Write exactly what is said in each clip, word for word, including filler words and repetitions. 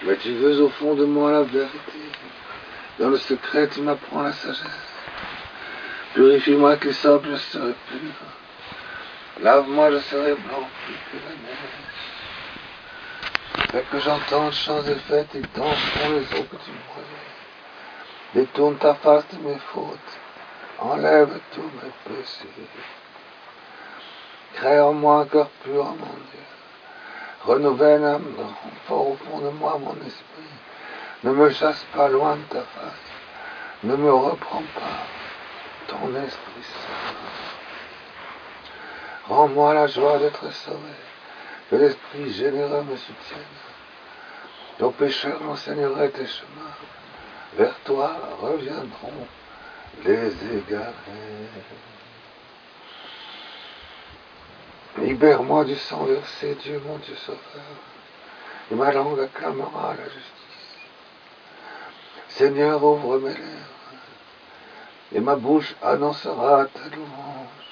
Mais tu veux au fond de moi la vérité. Dans le secret, tu m'apprends la sagesse. Purifie-moi avec les sables, je serai pur. Lave-moi, je serai blanc plus que la neige. Fais que j'entende chants et fêtes et danseront les eaux que tu broyais. Détourne ta face de mes fautes. Enlève tous mes péchés. Crée en moi un cœur pur, mon Dieu. Renouvelle un fort au fond de moi mon esprit. Ne me chasse pas loin de ta face. Ne me reprends pas ton Esprit Saint. Rends-moi la joie d'être sauvé. Que l'Esprit généreux me soutienne. Ton pécheur m'enseignerait tes chemins. Vers toi reviendront les égarés. Libère-moi du sang versé, Dieu mon Dieu sauveur, et ma langue acclamera la justice. Seigneur, ouvre mes lèvres, et ma bouche annoncera ta louange.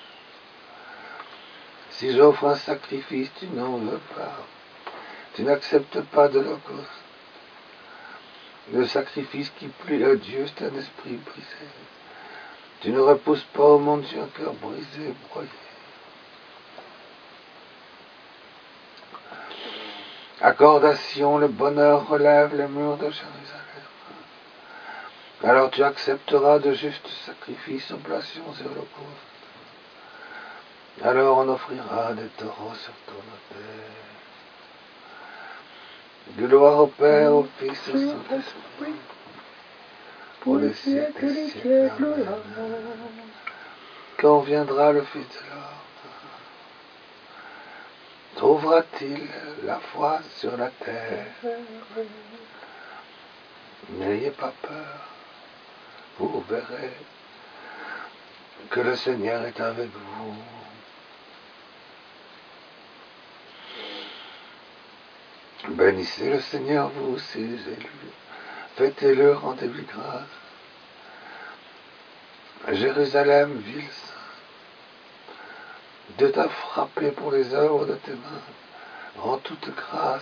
Si j'offre un sacrifice, tu n'en veux pas. Tu n'acceptes pas de l'holocauste. Le sacrifice qui plaît à Dieu, c'est un esprit brisé. Tu ne repousses pas, ô mon Dieu, un cœur brisé, broyé. Accorde à Sion, le bonheur relève les murs de Jérusalem. Alors tu accepteras de justes sacrifices, oblations et holocaustes. Alors on offrira des taureaux sur ton autel. Gloire au Père, au Fils et au Saint-Esprit, pour les siècles et siècles. Quand viendra le Fils de l'homme, trouvera-t-il la foi sur la terre? N'ayez pas peur, vous verrez que le Seigneur est avec vous. Bénissez le Seigneur, vous aussi, les élus. Fêtez-le, rendez-lui grâce. Jérusalem, ville sainte, Dieu t'a frappé pour les œuvres de tes mains. Rends toute grâce.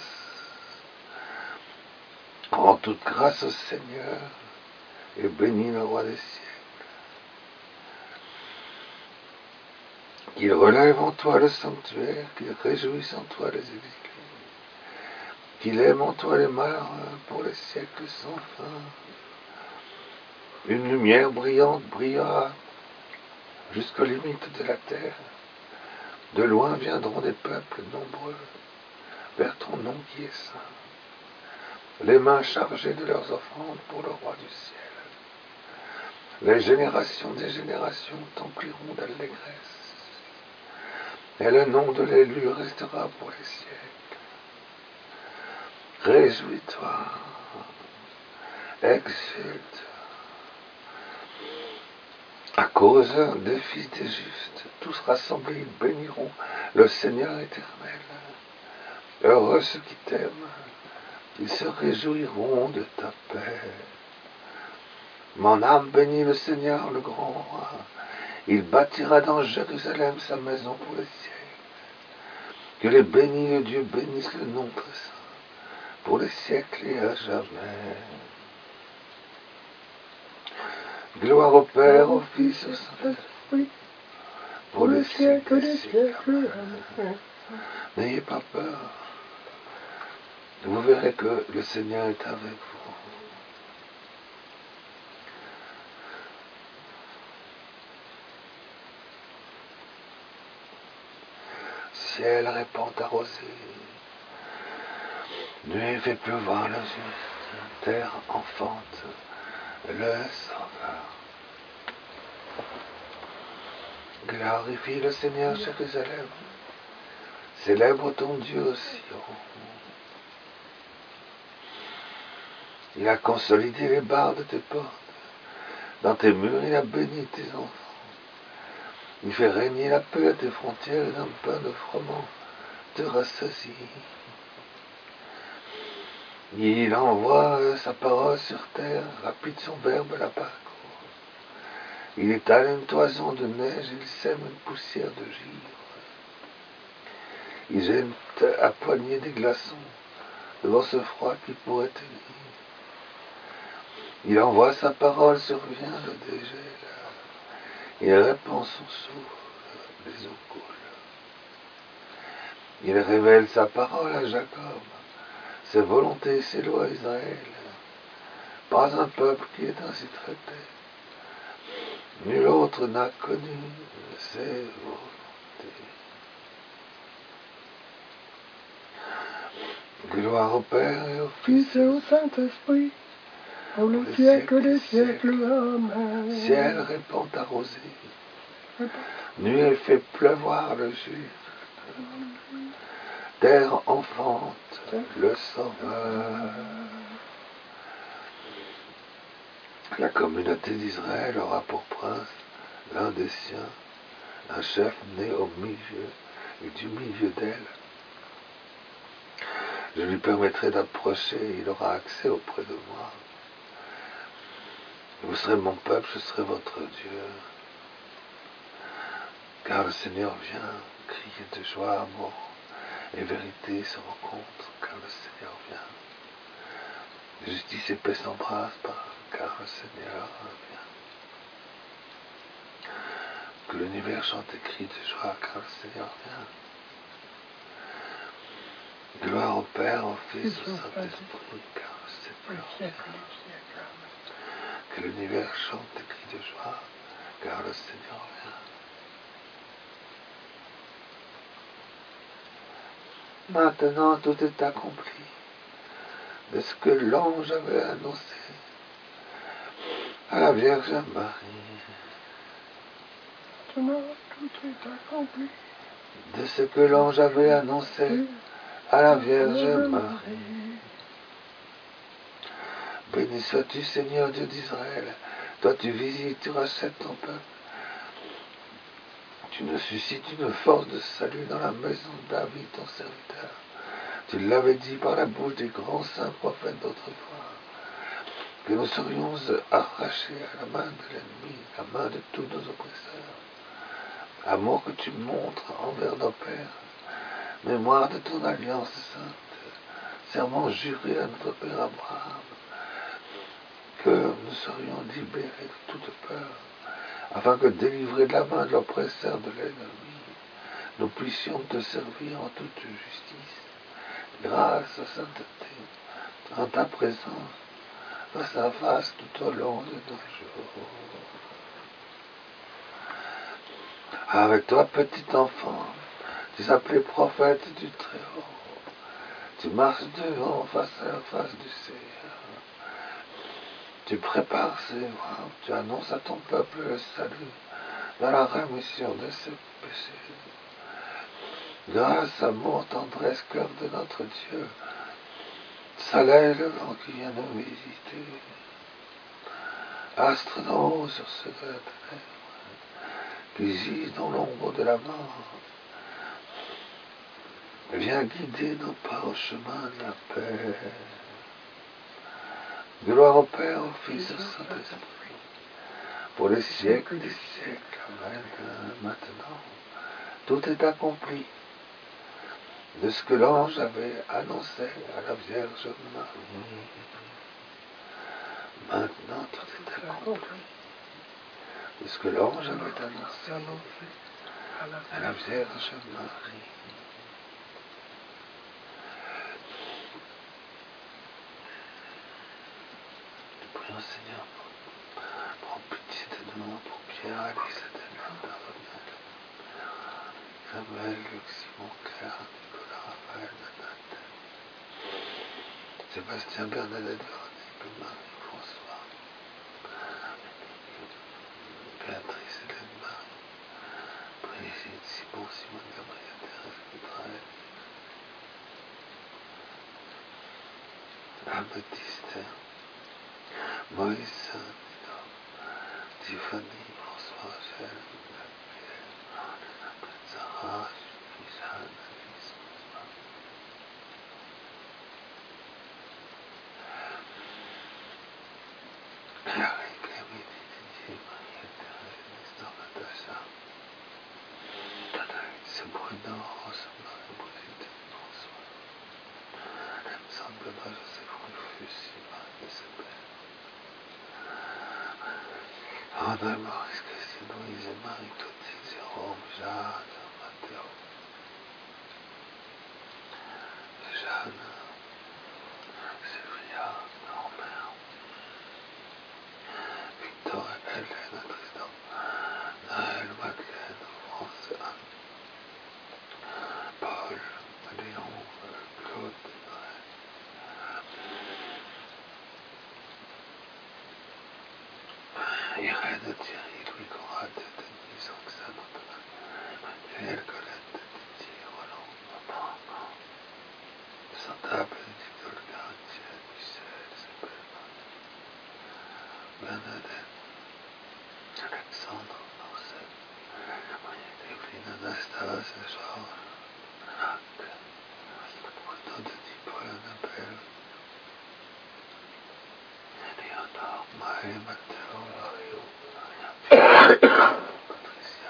Rends toute grâce au Seigneur et bénis le roi des siècles. Qu'il relève en toi le sanctuaire, qu'il réjouisse en toi les exilés. Qu'il aime en toi les malheureux pour les siècles sans fin. Une lumière brillante brillera jusqu'aux limites de la terre. De loin viendront des peuples nombreux vers ton nom qui est saint. Les mains chargées de leurs offrandes pour le roi du ciel. Les générations des générations t'empliront d'allégresse. Et le nom de l'élu restera pour les siècles. Réjouis-toi, exulte, à cause des fils des justes, tous rassemblés, ils béniront le Seigneur éternel. Heureux ceux qui t'aiment, ils se réjouiront de ta paix. Mon âme bénit le Seigneur, le grand roi. Il bâtira dans Jérusalem sa maison pour les siècles. Que les bénis de Dieu bénissent le nom très saint, pour les siècles et à jamais. Gloire au Père, au Fils, au Saint-Esprit, pour les siècles et siècles. N'ayez pas peur. Vous verrez que le Seigneur est avec vous. Ciel répand ta rosée. Nuée fait pleuvoir le juste. Terre enfante le Sauveur. Glorifie le Seigneur, Jérusalem. Célèbre ton Dieu au Sion. Il a consolidé les barres de tes portes. Dans tes murs, il a béni tes enfants. Il fait régner la paix à tes frontières et un pain de froment te rassasie. Il envoie sa parole sur terre, rapide son verbe la parcourt. Il étale une toison de neige, il sème une poussière de givre. Il jette à poignée des glaçons devant ce froid qui pourrait tenir. Il envoie sa parole, survient le dégel. Il répand son souffle, les eaux coulent. Il révèle sa parole à Jacob, ses volontés, ses lois à Israël. Pas un peuple qui est ainsi traité. Nul autre n'a connu ses volontés. Gloire au Père et au Fils et au Saint-Esprit, pour le siècle des siècles. Amen. Ciel répand ta rosée, nuée fait pleuvoir le juste, terre enfante le Sauveur. La communauté d'Israël aura pour prince l'un des siens, un chef né au milieu et du milieu d'elle. Je lui permettrai d'approcher, il aura accès auprès de moi. Vous serez mon peuple, je serai votre Dieu. Car le Seigneur vient, crier de joie, amour et vérité se rencontrent, car le Seigneur vient. Justice et paix s'embrassent, car le Seigneur vient. Que l'univers chante et crie de joie, car le Seigneur vient. Gloire au Père, au Fils, au Saint-Esprit, car le Seigneur vient. Que l'univers chante et crie de joie, car le Seigneur vient. Maintenant tout est accompli de ce que l'ange avait annoncé à la Vierge Marie. Maintenant tout est accompli de ce que l'ange avait annoncé à la Vierge Marie. Béni sois-tu, Seigneur Dieu d'Israël. Toi tu visites, tu rachètes ton peuple. Tu nous suscites une force de salut dans la maison de David, ton serviteur. Tu l'avais dit par la bouche des grands saints prophètes d'autrefois, que nous serions arrachés à la main de l'ennemi, à la main de tous nos oppresseurs. Amour que tu montres envers nos pères, mémoire de ton alliance sainte, serment juré à notre père Abraham, que nous serions libérés de toute peur, afin que, délivrés de la main de l'oppresseur de l'ennemi, nous puissions te servir en toute justice, grâce à sainteté, en ta présence, face à face tout au long de nos jours. Avec toi, petit enfant, tu s'appelais prophète du Très-Haut. Tu marches devant, face à face du Seigneur. Tu prépares ses voies, tu annonces à ton peuple le salut dans la rémission de ses péchés. Grâce, amour, tendresse, cœur de notre Dieu, soleil levant qui vient nous visiter, astre d'en haut sur ce ténèbres, qui gise dans l'ombre de la mort, viens guider nos pas au chemin de la paix. Gloire au Père, au Fils et au Saint-Esprit, pour les siècles des siècles. Amen. Maintenant, tout est accompli de ce que l'ange avait annoncé à la Vierge Marie. Maintenant, tout est accompli de ce que l'ange avait annoncé à la Vierge Marie. Prions, Seigneur, prends pitié de nous pour Pierre, Alice, Adèle, Isabelle, Luc, Simon, Claire, Nicolas, Raphaël, Nathan, Sébastien, Bernadette, Véronique, Marie, François, Béatrice, Hélène, Marie, Brigitte, Simon, Simone, Gabriel, Thérèse, Israël, Anne-Baptiste, Moïse, Nino, Tiffany, François, Rachel, Gabriel, Sarah, Jeanne, Alice, Clary, Clémy, Didier, Marie, Thérèse, Nestor, Natacha, Anaïs, Bruno, Rosemary, Brigitte, François, André, Maurice, Christine, Louise, Marie, Clotilde, Jérôme, Jeanne, Mathéo, Jeanne, Sylvia, Normère, Victor, Hélène, Tristan, Naël, Madeleine, France, Anne, Paul, Léon, Claude, Irène, Thierry, Louis, Conrad, Denise, Roxane, Antoine, Daniel, Colette, Didier, Roland, Maman, Santa, Bénédicte, Olga, Etienne, Michel, Isabelle, Bernadette, Alexandre, Marcel, Evelyne, Anastasia, Georges, Jacques, Bruno, Denis, Paul, Annabelle, Léonore, Maë, Mathéo, Mario, Patricia,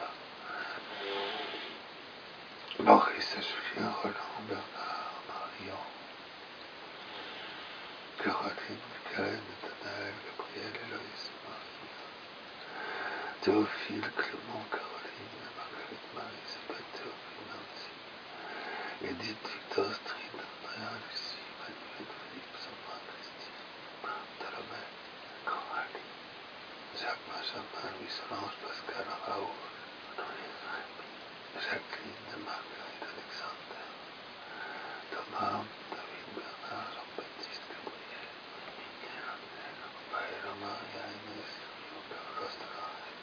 Maurice, Julien, Roland, Bernard, Marion, Caroline, Michael, Nathanaël, Gabriel, Héloïse, Marie, Théophile, Clément, Caroline, Marguerite, Marie, Isabelle, Théophile, Nancy, Edith, Victor, Astrid, Andrea, Lucie, Manuel, Philippe, Sandra, Christine, Salomé, Coralie, Jacques, Benjamin, Louis, Solange, Pascal, Raoul, Jacqueline, Marguerite, Alexandre, Thomas, David, Bernard, Jean-Baptiste, Gabriel, Miguel, Annel, Raphaël, Maria, Inès, Carlos, Dolores,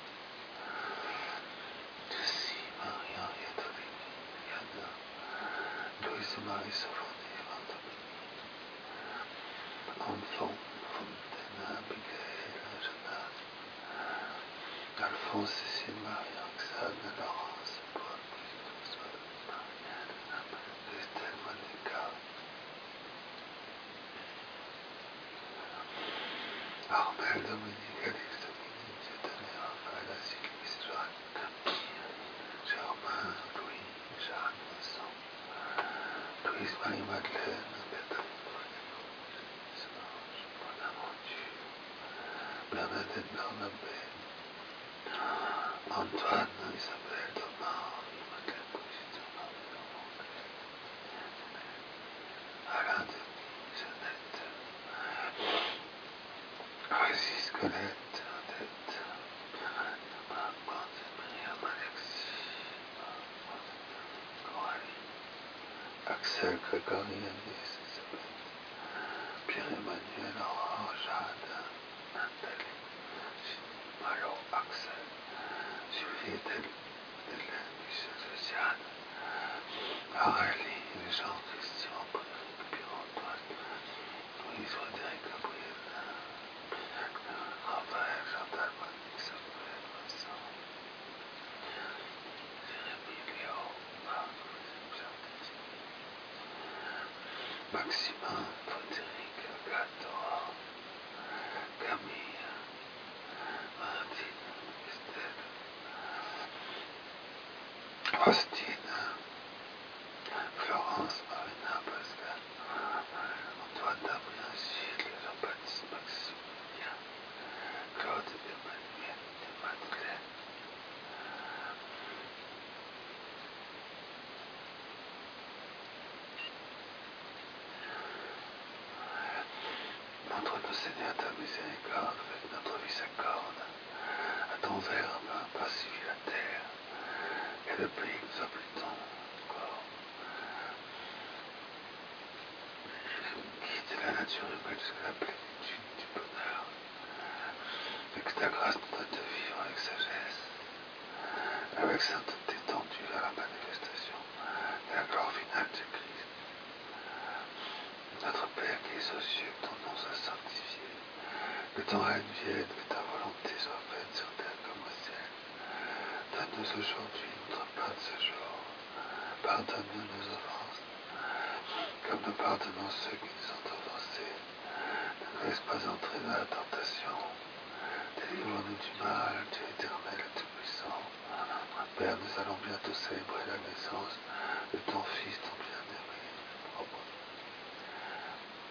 Jessie, Marie, Henriette, Olivier, Yana, Louise, Marie, Sophronie, Dominique, Enfant, Fontaine, Abigail, Jonas, Alphonse, Cécile, Marie, Roxane, Laurence, Paul, Brigitte, Marianne, Christelle, Monica, Armel, Dominique, Alice, Dominique, Dieudonné, Raphaël, Sylvie, Jacques, Camille, Germain, Louis, Jacques, Vincent, Louise, Marie-Madeleine, Catherine, Solange, Bonaventure, Bernadette, Bernabé, Antoine, Isabelle, Thomas, Madeleine, Brigitte, Marie, Laurent, Alain, Denis, Jeannette, Régis, Colette, Odette, Marc, Myriam, Alexis, Coralie, Axel, Grégory, Agnès, Isabelle, Pierre-Emmanuel, Aurore, Jade, Nathalie, Ginny, Malo, Axel, Juliette, Hélène, Michel, Josiane, Aurélie, Jean, Christian, Frédéric, Pierre-Antoine, Louise, Frédéric, Gabriel, Raphaël, Chantal, Monique, Samuel, Vincent, Jérémy, Léo, Marc, Jardine, Maximin, Frédéric, Agathe, Aurore, Camille, Martine, Estelle, Faustine, Florence, Marina, Pascal, Antoine, Damien, Gilles, Jean-Baptiste, Maximilien, Claude, Emmanuel et Madeleine. Montre-nous, Seigneur, ta miséricorde, avec notre vie s'accorde à ton verbe, pacifier la terre et le pays que nous habitons encore. Guide la nature humaine jusqu'à la plénitude du bonheur, et que ta grâce nous donne de vivre avec sagesse, avec sainteté tendue vers la manifestation de la gloire finale de Christ. Notre Père qui es aux cieux, que ton nom soit sanctifié, que ton règne vienne, que ta volonté soit faite sur terre comme au ciel. Donne-nous aujourd'hui notre pain de ce jour. Pardonne-nous nos offenses, comme nous pardonnons ceux qui nous ont offensés. Ne nous laisse pas entrer dans la tentation. Délivre-nous du mal, Dieu éternel et tout-puissant. Père, nous allons bientôt célébrer la naissance de ton Fils, ton bien-aimé, propre.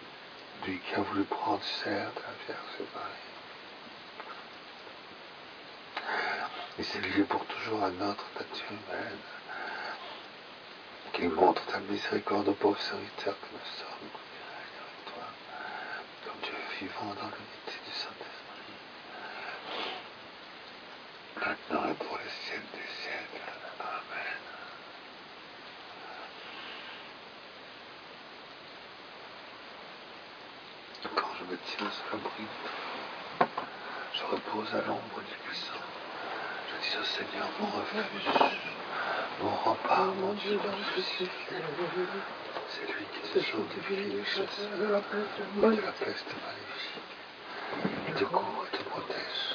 Lui qui a voulu prendre chair de la Vierge Marie. Il s'est lié pour toujours à notre nature humaine, qu'il montre ta miséricorde aux pauvres serviteurs que nous sommes, avec toi, comme Dieu vivant dans l'unité du Saint-Esprit, maintenant et pour les siècles des siècles. Amen. Quand je me tiens sous l'abri du Très-Haut, je repose à l'ombre du Puissant. Je dis au Seigneur, mon refuge, mon rempart, mon Dieu, dont je suis fier. C'est lui qui te sauve des filets chasseurs, de la peste maléfique. Il te couvre et te protège.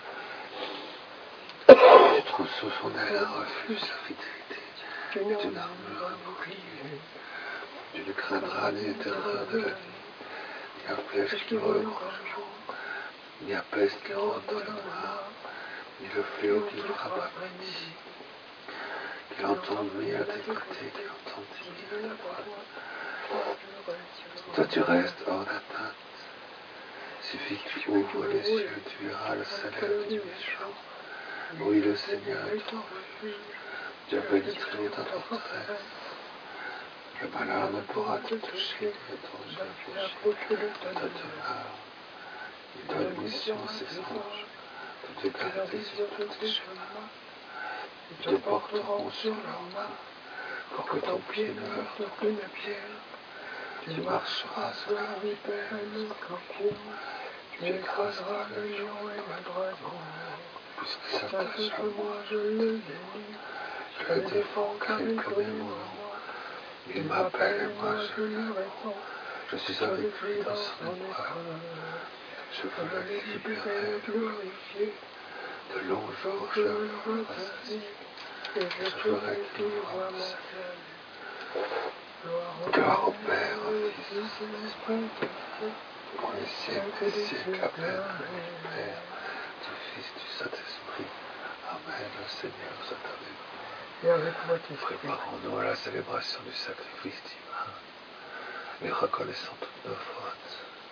Tu trouves sous son aile un refuge, sa fidélité, est une armure, un bouclier. Tu ne craindras ni les terreurs de la nuit, ni la flèche qui vole au grand jour, ni la peste qui rôde dans le noir, ni le fléau qui frappe à midi. Qu'il entende mille à tes côtés, qu'il entende dix mille à ta droite. Toi tu restes hors d'atteinte. Suffit que tu ouvres les yeux, tu verras le salaire du méchant. Oui, le Seigneur est ton refuge. Tu as pénétré dans ta forteresse. Le malheur ne pourra te toucher, ni ton jet de ta demeure. Il donne mission à ses anges de te garder sur tous tes chemins. Ils te porteront sur leurs mains pour que ton pied ne heurte aucune pierre. Tu marcheras sur la vipère et le scorpion. Tu écraseras le lion et le dragon. Puisqu'il s'attache à moi, je le bénis. Je le défends car il connaît mon nom. Il m'appelle et moi je lui réponds. Je suis avec lui dans son épreuve. Je veux le libérer, le glorifier. De longs jours je le rassasie. Et je ferai qu'il voie mon salut. Gloire au Père, au Fils, au Saint-Esprit, pour les siècles des siècles. Amen. Du Père, du Fils, du Saint-Esprit. Amen. Le Seigneur soit avec vous. Et avec votre esprit. Préparons-nous à la célébration du sacrifice divin et reconnaissons toutes nos fautes.